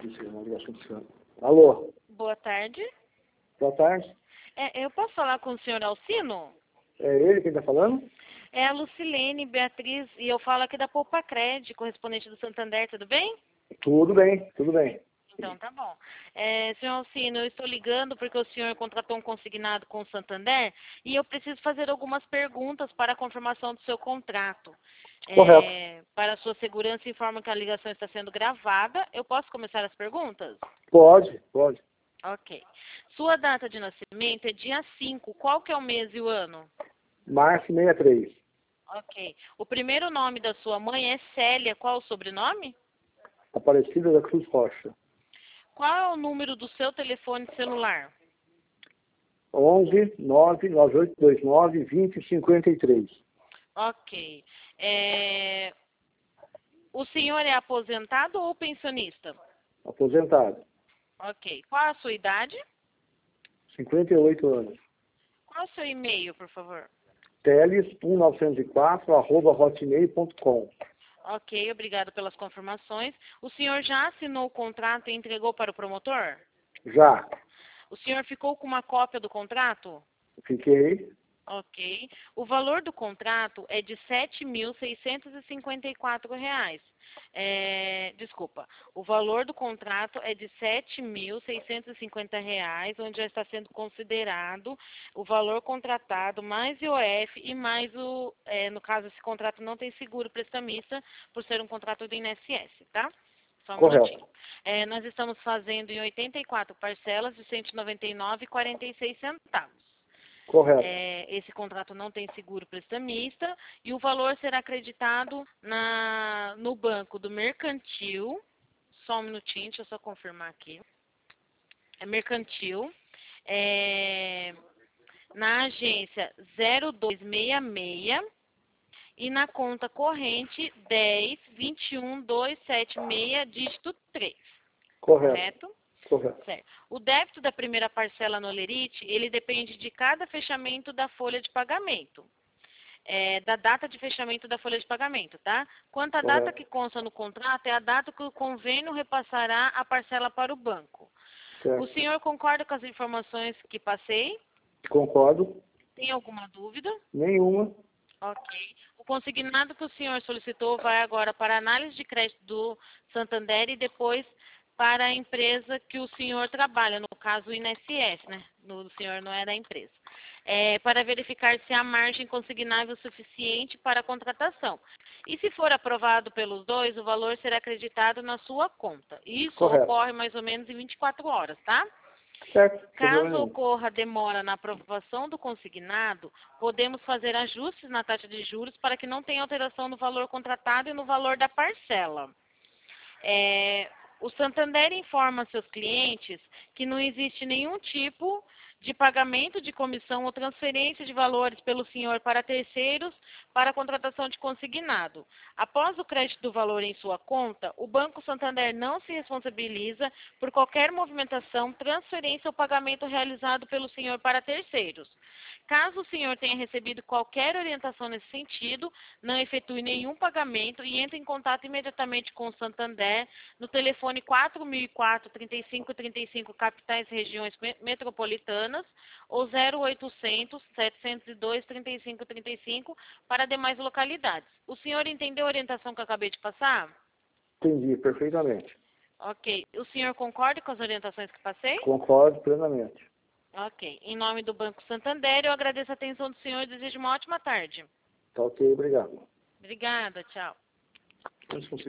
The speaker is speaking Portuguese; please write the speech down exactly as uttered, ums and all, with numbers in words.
Alô? Boa tarde. Boa tarde. É, eu posso falar com o senhor Alcino? É ele quem está falando? É a Lucilene Beatriz e eu falo aqui da Poupacred, correspondente do Santander, tudo bem? Tudo bem, tudo bem. Então, tá bom. É, senhor Alcino, eu estou ligando porque o senhor contratou um consignado com o Santander e eu preciso fazer algumas perguntas para a confirmação do seu contrato. Correto. É, para a sua segurança, informa que a ligação está sendo gravada. Eu posso começar as perguntas? Pode, pode. Ok. Sua data de nascimento é dia cinco. Qual que é o mês e o ano? Março sessenta e três. Ok. O primeiro nome da sua mãe é Célia. Qual o sobrenome? Aparecida da Cruz Rocha. Qual é o número do seu telefone celular? onze, nove, nove oito dois nove, vinte, cinquenta e três. Ok. É... O senhor é aposentado ou pensionista? Aposentado. Ok. Qual a sua idade? cinquenta e oito anos. Qual o seu e-mail, por favor? teles um nove zero quatro, arroba hotmail ponto com. Ok, obrigado pelas confirmações. O senhor já assinou o contrato e entregou para o promotor? Já. O senhor ficou com uma cópia do contrato? Fiquei. Ok. O valor do contrato é de sete mil seiscentos e cinquenta e quatro reais. É, desculpa. O valor do contrato é de sete mil seiscentos e cinquenta reais, onde já está sendo considerado o valor contratado mais I O F e mais o, é, no caso, esse contrato não tem seguro prestamista por ser um contrato do I N S S, tá? Só um Correto. minutinho. É, nós estamos fazendo em oitenta e quatro parcelas de cento e noventa e nove reais e quarenta e seis centavos. Correto. É, esse contrato não tem seguro prestamista e o valor será acreditado na, no banco do Mercantil. Só um minutinho, deixa eu só confirmar aqui. É Mercantil. É, na agência zero dois seis seis e na conta corrente dez, vinte e um, duzentos e setenta e seis, dígito três. Correto. Correto? Correto. Certo. O débito da primeira parcela no Olerite, ele depende de cada fechamento da folha de pagamento. É, da data de fechamento da folha de pagamento, tá? Quanto à data Correto. que consta no contrato, é a data que o convênio repassará a parcela para o banco. Certo. O senhor concorda com as informações que passei? Concordo. Tem alguma dúvida? Nenhuma. Ok. O consignado que o senhor solicitou vai agora para a análise de crédito do Santander e depois para a empresa que o senhor trabalha, no caso o I N S S, né? O senhor não é da empresa. É, para verificar se há margem consignável suficiente para a contratação. E se for aprovado pelos dois, o valor será acreditado na sua conta. Isso Correto. ocorre mais ou menos em vinte e quatro horas, tá? Certo. Caso ocorra demora na aprovação do consignado, podemos fazer ajustes na taxa de juros para que não tenha alteração no valor contratado e no valor da parcela. É, o Santander informa seus clientes que não existe nenhum tipo de pagamento de comissão ou transferência de valores pelo senhor para terceiros para a contratação de consignado. Após o crédito do valor em sua conta, o Banco Santander não se responsabiliza por qualquer movimentação, transferência ou pagamento realizado pelo senhor para terceiros. Caso o senhor tenha recebido qualquer orientação nesse sentido, não efetue nenhum pagamento e entre em contato imediatamente com o Santander no telefone quatro mil e quatro, trinta e cinco, trinta e cinco, capitais e regiões metropolitanas, ou zero oitocentos, setecentos e dois, trinta e cinco, trinta e cinco para demais localidades. O senhor entendeu a orientação que eu acabei de passar? Entendi perfeitamente. Ok. O senhor concorda com as orientações que passei? Concordo plenamente. Ok. Em nome do Banco Santander, eu agradeço a atenção do senhor e desejo uma ótima tarde. Tá ok, obrigado. Obrigada, tchau.